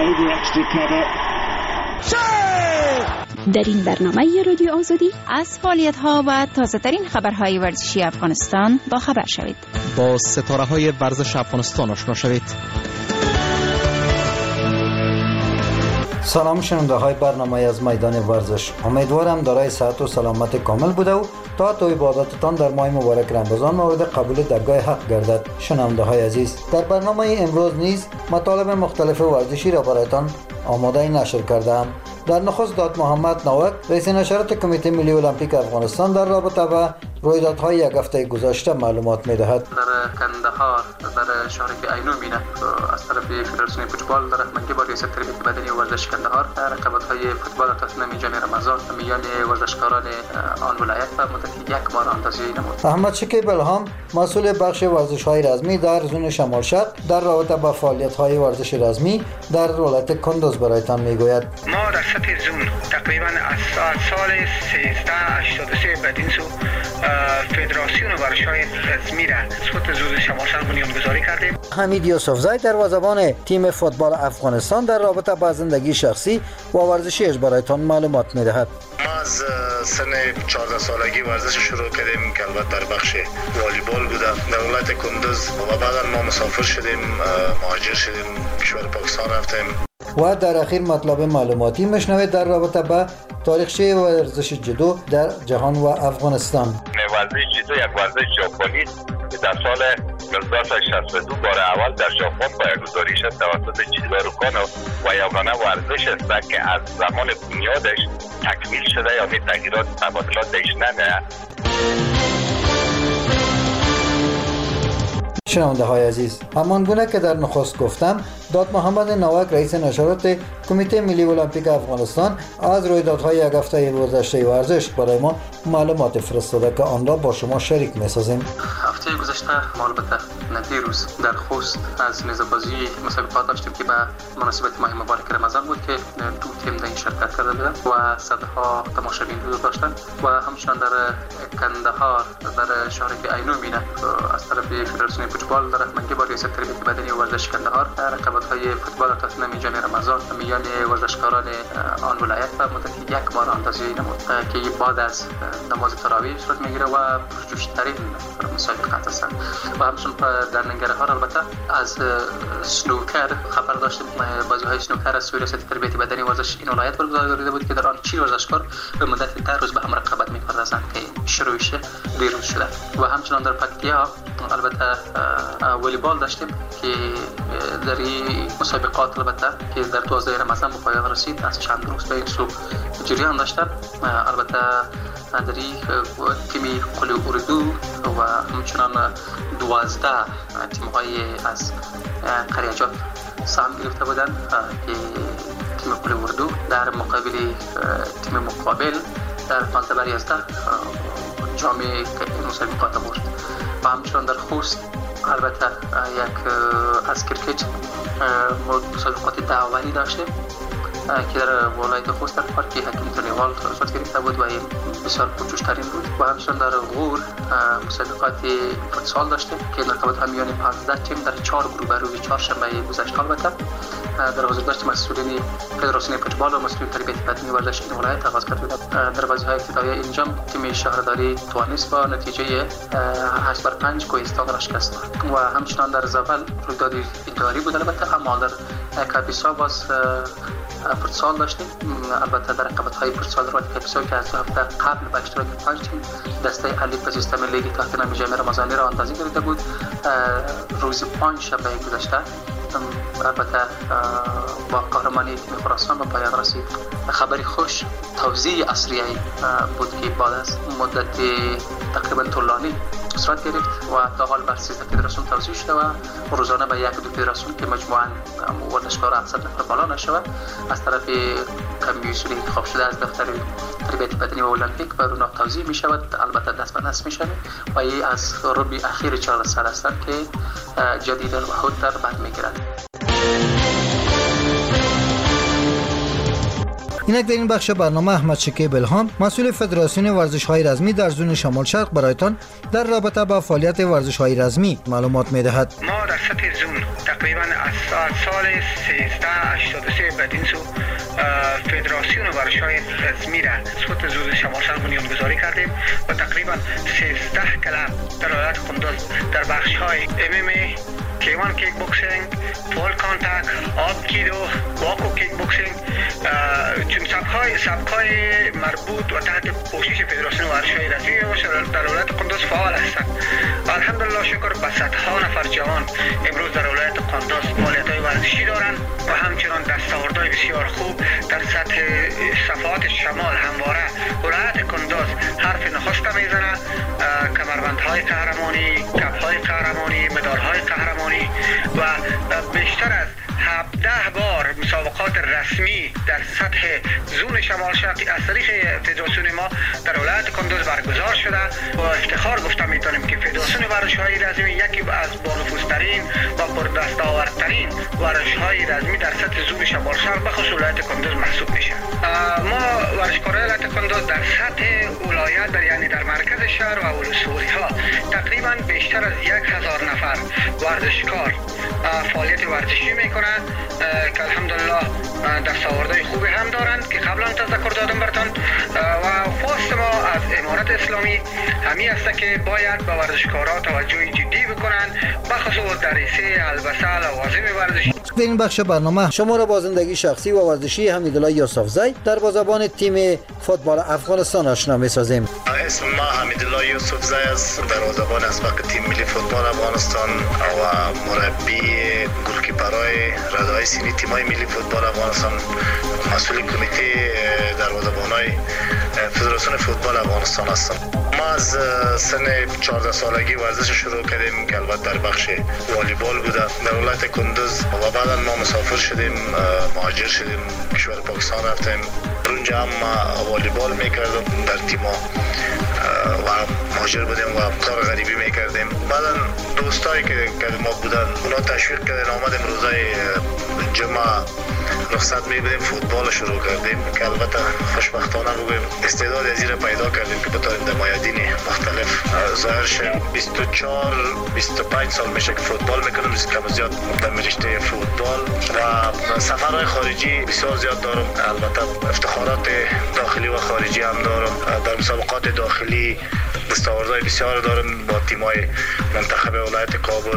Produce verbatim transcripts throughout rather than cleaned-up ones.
در این برنامه رادیو آزادی از فعالیت‌ها و تازه‌ترین خبرهای ورزشی افغانستان با خبر شوید. با ستاره‌های ورزش افغانستان آشنا شوید. سلام شنونده های برنامه از میدان ورزش. امیدوارم دارای صحت و سلامت کامل بوده و تا تو عبادتتان در ماه مبارک رمضان مورد قبول درگاه حق گردد. شنونده های عزیز، در برنامه امروز نیز مطالب مختلف ورزشی را برایتان آماده نشر کردم. در نخست داد محمد نوک رئیس نشریات کمیته ملی المپیک افغانستان در رابطه با رویدادهای یک هفته گذشته معلومات می‌دهد. در کندهار در شهر عینو مینه از طرف فدراسیون فوتبال در رهبری با ریاست تربیت بدنی و ورزش کندهار رقابت‌های فوتبال تصمیم جام رمضان میان ورزشکاران آن ولایت و مدت یک ماه اندازی نمود. احمد شکیب الهام مسئول بخش ورزش‌های رزمی در زون شمال شرق در رابطه با فعالیت‌های ورزش رزمی در ولایت کندوز برایتان میگوید. ما در سطح زون تقریبا از سال سیزده هشتاد و سه بدین سو فدراسیون ورزش‌های رزمی را سطح زون شمال شرق بنیانگذاری کردیم. حمید یوسفزی دروازه‌بان تیم فوتبال افغانستان در رابطه با زندگی شخصی و ورزشیش برایتان معلومات می‌دهد. ما از سن چهارده سالگی ورزش شروع کردیم که البته در بخش والیبال بوده در ولایت کندوز و بعدا ما مسافر شدیم، مهاجر شدیم، کشور پاکستان رفتیم. و در اخیر مطلب معلوماتی مشنوید در رابطه با تاریخچه ورزش جودو در جهان و افغانستان. ورزش جودو یک ورزش ژاپنی که در سال هزار و نهصد و شصت و دو بار اول در ژاپن پایه‌گذاری شد توسط جیدارو کانو و یگانه ورزش است که از زمان بنیادش تکمیل شده یا می تغییرات تبادلات درش نمیاد. شنونده های عزیز، همان گونه که در نخست گفتم، داد محمد نوک رئیس نشریات کمیته ملی المپیک افغانستان از رویدادهای یک هفته گذشته ورزش برای ما معلومات فرستاده که آن را با شما شریک می‌سازیم. هفته گذشته ما البته دیروز در خوست از نیزه‌بازی مسابقات داشتیم که به مناسبت ماه مبارک رمضان بود که دو تیم در این شرکت کرده بودند و صدها تماشاگران حضور داشتند و همچنین در کندهار در شهر عینو مینه از طرف فدراسیون فوتبال در رهبری با ریاست تربیت بدنی و ورزش کندهار رقابت‌های فوتبال تصمیم جام رمضان میان ورزشکاران آن ولایت و مدت یک ماه اندازی نمود که بعد از نماز تراویح صورت میگیره و پرجوش‌ترین مسابقات است. و همچنین در ننگرهار البته از سنوکر خبر داشتیم، بازی‌های سنوکر از ریاست تربیت بدنی و ورزش این ولایت برگزار گردیده بود که در آن چهل ورزشکار به مدت ده روز به هم رقابت می‌پردازند که شروعش دیروز شده. و همچنین در پکتیا البته والیبال داشتیم که در این مسابقات البته که در دوازده رمضان به پایان رسید از چند روز به این سو جریان داشتن. البته در این تیم قلی اردو و همچنان دوازده تیم‌های از قریجات سهم گرفته بودند که تیم قلی اردو در مقابل تیم مقابل در پانزده بر یازده جام مسابقات برد. و همچنان در خوست البته یک از کرکت مسابقات دعوانی داشتیم که در ولایت خوست در پارک حکیم تلیوال صورت گرفته بود و این بسیار پرجوش‌ترین بود. و همچنین در غور مسابقات فوتسال داشتیم که رقابت میان پانزده تیم در چهار گروه روز چهارشنبه گذشته البته در حضور مسئولین فدراسیون فوتبال و مسئولین تربیت بدنی و ورزش این ولایت آغاز کرده بود. در بازی‌های ابتدایی اینجا تیم شهرداری توانست با نتیجه هشت بر پنج کوهستان را شکست داد. و همچنین در زابل رویداد اداری بود البته، اما در کاپیسا باز فوتسال داشتیم. البته در رقابت‌های فوتسال رو کاپیسا که از هفته قبل با اشتراک پنج تیم دسته الف سیستم لیگ تحت نام جام رمضانی را اندازی گرفته بود روز پنج شنبه گذشته. البته با قهرمانی تیم خراسان به پایان رسید. خبری خوش توزیع اسریه بود که بعد از مدت تقریبا طولانی صورت گرفت و تا حال بر سیزده فدراسیون توزیع شده و روزانه به یک دو فدراسیون که مجموعاً ورزشکار هفتصد نفر بالا نشود از طرف کمیسیون انتخاب شده از دفتر تربیت بدنی و المپیک بر اونها توزیع می شود. البته دست به دست می شود و این از ربع اخیر چهارده سال هستند که جدیداً و خودتر بد می گیرند. اینک در این بخش برنامه احمد شکیب الهام مسئول فدراسیون ورزش‌های رزمی در زون شمال شرق برایتان در رابطه با فعالیت ورزش‌های رزمی معلومات می‌دهد. ما در سطح زون تقریبا از سال سیزده هشتاد و سه بعد این سو فدراسیون ورزش‌های رزمی را سطح زون شمال شرق بنیانگذاری کردیم و تقریبا سیزده کلب در ولایت قندوز در بخش‌های ام ام ای، کیوان کیک بوکسینگ، فول کانتاکت، آب کیدو، واکو کیک بوکسینگ چون سبک‌های سبک‌های مربوط و تحت پوشش فدراسیون ورزش‌های رزمی در ولایت قندوز فعال هستند. الحمدلله شکر به صدها نفر جوان امروز در ولایت قندوز فعالیت‌های ورزشی دارند و همچنان دستاوردهای بسیار خوب در سطح صفحات شمال همواره ولایت قندوز حرف نخست میزنه. کمربندهای قهرمانی، کپ‌های قهرمانی، مدال‌های قهرمانی و بیشتر از هفده بار مسابقات رسمی در سطح زون شمال شرقی از طریق فدراسیون ما در ولایت قندوز برگزار شده و افتخار گفته میتونیم که فدراسیون ورزش‌های رزمی یکی از بانفوذترین و پردستاوردترین ورزش‌های رزمی در سطح زون شمال شرق بخصوص ولایت قندوز محسوب میشه. ما ورزشکاران ولایت قندوز در سطح ولایت در یعنی در مرکز شهر و ولسوالی‌ها تقریبا بیشتر از یک هزار نفر ورزشکار فعالیت ورزشی میکنند که الحمدلله دستاوردهای خوبی هم دارند که قبلا تذکر دادم براتون و خواست ما از امارت اسلامی همی است که باید به ورزشکارا توجه جدی بکنند بخصوص در حیث البسه لوازم ورزشی. در این بخش برنامه شما را با زندگی شخصی و ورزشی حمیدالله یوسفزی در بازبان تیم فوتبال افغانستان آشنا می‌سازیم. اسم ما حمیدالله یوسفزی است، در بازبان اسبق تیم ملی فوتبال افغانستان و مربی گلکیپرای ردای سینی تیمای ملی فوتبال افغانستان، مسئول کمیته در بازبان‌های فدراسیون فوتبال افغانستان هستم. ما از سن چهارده سالگی ورزش شروع کردیم که البته در بخش والیبال بوده در ولایت قندوز و بعدا ما مسافر شدیم، مهاجر شدیم، کشور پاکستان رفتیم. اونجا هم ما والیبال میکردم در تیما و مهاجر بودیم و کار غریبی میکردیم. بعدا دوستایی که ما بودن اونا تشویق کردن آمدیم روزای جمعه رخصت میبودیم فوتبال شروع کردیم که البته خوشبختانه بگویم استعداد ازی را پیدا کردیم که بتوانیم در میادین مختلف ظاهر شیم. بیست و چهار بیست و پنج سال میشه که فوتبال میکنم، کم زیاد در رشته فوتبال و سفرهای خارجی بسیار زیاد دارم. البته افتخارات داخلی و خارجی هم دارم. در مسابقات داخلی دستاوردهای بسیار دارم با تیمای منتخب ولایت کابل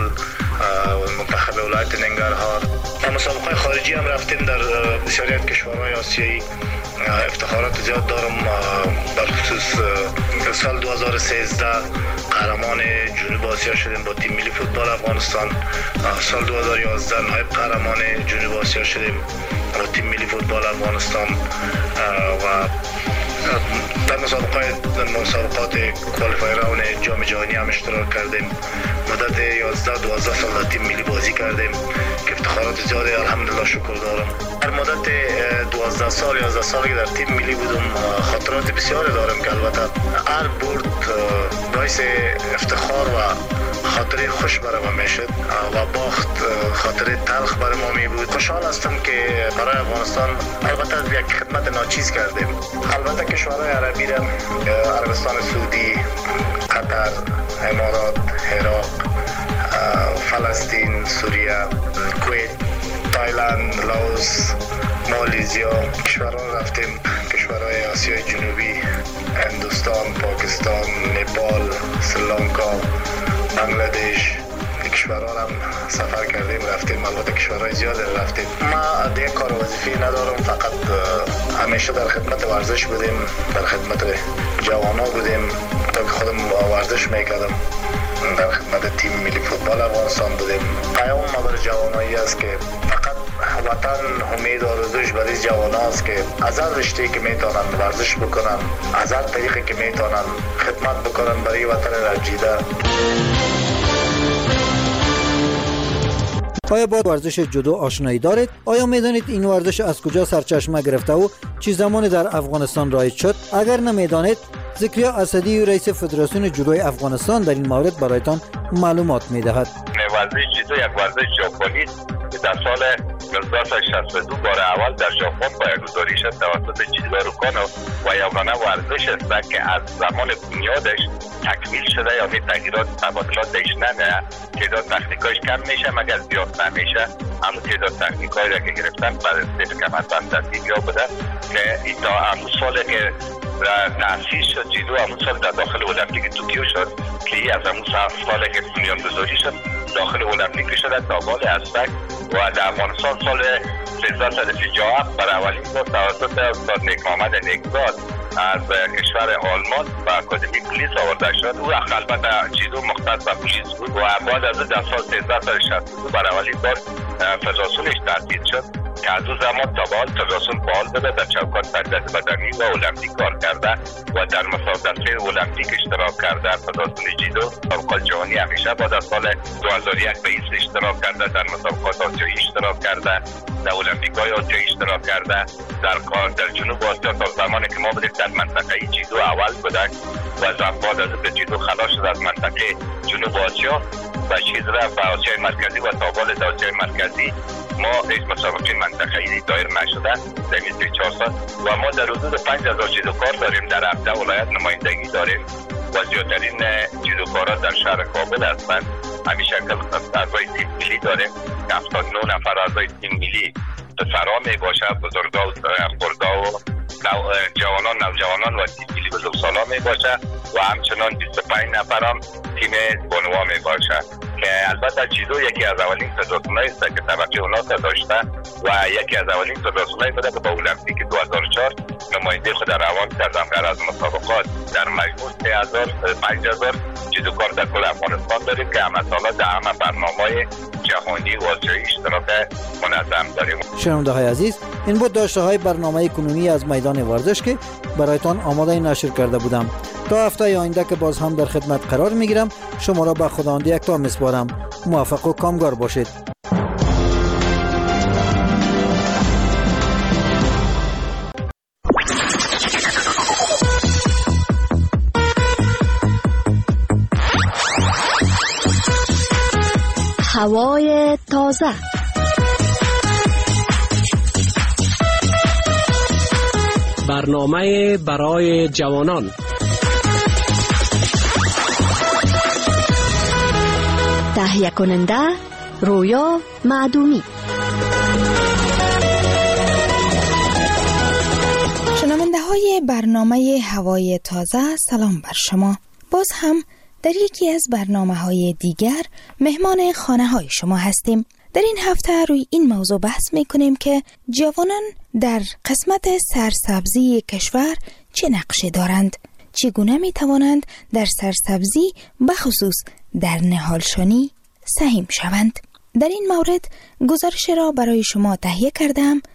و منتخب ولایت ننگرهار. در مسابقات خارجی هم رفتیم در بسیاری از کشورهای آسیایی. افتخارات زیاد دارم. در خصوص سال دو هزار و سیزده قهرمان جنوب آسیا شدیم با تیم ملی فوتبال افغانستان. سال دو هزار و یازده نایب قهرمان جنوب آسیا شدیم با تیم ملی فوتبال افغانستان و در مسابقات در مسابقات کوالیفایر راون جام جهانی هم اشتراک کردیم. مدت یازده دوازده سال در تیم ملی بازی کردیم که افتخارات زیادی الحمدلله شکر دارم. در مدت دوازده سال یازده سالی که در تیم ملی بودم خاطرات بسیاری دارم که البته هر برد باعث افتخار و خاطره خوش برای ما میشد و باخت خاطره تلخ برای ما می بود. خوشحال هستم که برای افغانستان البته یک خدمت ناچیز کردیم. البته کشورهای عربی را عربستان سعودی، قطر، امارات، عراق، فلسطین، سوریه، کویت، تایلند، لاوس، مالزیا کشورها رفتیم. کشورهای آسیای جنوبی، هندوستان، پاکستان، نپال، سریلانکا، بنگلادش کشورها هم سفر کردیم رفتیم. البته کشورهای زیاد رفتیم. ما دیگه کار وظیفی ندارم، فقط همیشه در خدمت ورزش بودیم، در خدمت جوانا بودیم تا که خودم ورزش میکردم. در خدمت تیم ملی فوتبال افغانستان بودیم. پیام ما برای جوانایی است که فقط وطن امید و آرزوش برای جوان است که از هر رشته‌ای که میتونن ورزش بکنن، از هر طریقی که میتونن خدمت بکنن برای وطن رنجیده. آیا با ورزش جودو آشنایی دارید؟ آیا میدانید این ورزش از کجا سرچشمه گرفته و چه زمانی در افغانستان رایج شد؟ اگر نمیدانید، ذکریا اسدی رئیس فدراسیون جودوی افغانستان در این مورد برایتان معلومات میدهد. ورزش جودو یک ورزش ژاپنی است در سال هزار و نهصد و شصت و دو بار اول در ژاپن پایه‌گذاری شد توسط جیدو کانو و یگانه ورزش است که از زمان بنیادش تکمیل شده، یعنی تغییرات تبادلات درش نمیاد، تعداد تکنیکایش کم میشه مگر زیاد نمیشه. اما تعداد تکنیکایی را که گرفتن بعد از کمربند در دیگه بوده که تا همون سال که تأسیس شد جیدو، همون سال در داخل المپیک توکیو شد که از همون سال که بنیانگذاری شد داخل المپیک شده تا بال استک و در افغانستان سال هزار و سیصد و پنجاه و هفت برای اولین بار توسط استاد نیک محمد نیکزاد از کشور آلمان و اکادمی پلیس آورده شد. او البته جیدو مختص به پلیس بود و بعد از در سال هزار و سیصد و شصت و دو برای اولین بار فدراسیونش تأسیس شد که از اون زمان تا به حال فدراسیون فعال بوده، در چوکات تربیت بدنی و المپیک کار کرده و در مسابقات المپیک اشتراک کرده. فدراسیون جیدو مسابقات جهانی همیشه بعد از سال دو هزار و یک به ایست اشتراک کرده، در مسابقات آسیایی اشتراک کرده، در المپیک‌های آسیایی اشتراک کرده. در کار در جنوب آسیا تا زمانی که ما بودیم در منطقه جیدو اول بودن و بعد از اینکه جیدو خلاص شد از منطقه جنوب آسیا و چیز رفت به آسیای مرکزی و تا بال در آسیای مرکزی ما هیچ مسابقه منطقه‌ای دایر نشده در این چهار سال و ما در حدود پنج هزار جیدوکار داریم، در هفده ولایت نمایندگی داریم و زیادترین جیدوکارا در شهر کابل هستند. همین شکل اعضای تیم ملی داریم که هفتاد و نه نفر اعضای تیم ملی پسرها می باشه، بزرگا و خردها و جوانان نوجوانان و تیم ملی بزرگسالان می باشه و همچنان بیست و پنج نفر هم تیم بانوان می باشه که البته جیدو یکی از اولین فدراسیونایی است که طبقه اوناس داشته و یکی از اولین فدراسیونایی بوده که با المپیک دو هزار و چهار نماینده خود روان کردن غیر از مسابقات. در مجموع سه هزار پنج هزار جیدوکار در کل افغانستان داریم که همه سالا در همه برنامه‌های جهانی و آسیایی اشتراک منظم داریم. شنونده های عزیز، این بود داشته های برنامه کنونی از میدان ورزش که برایتان آماده نشر کرده بودم. تا هفته آینده که باز هم در خدمت قرار میگیرم، شما را به خداوند یکتا میسپارم. موفق و کامگار باشید. هوای تازه، برنامه برای جوانان، تهیه کننده رویا معدومی. شنونده های برنامه هوای تازه، سلام بر شما. باز هم در یکی از برنامه های دیگر مهمان خانه های شما هستیم. در این هفته روی این موضوع بحث می کنیم که جوانان در قسمت سرسبزی کشور چه نقشی دارند، چگونه می توانند در سرسبزی بخصوص در نهالشانی سهم شوند. در این مورد گزارش را برای شما تهیه کردم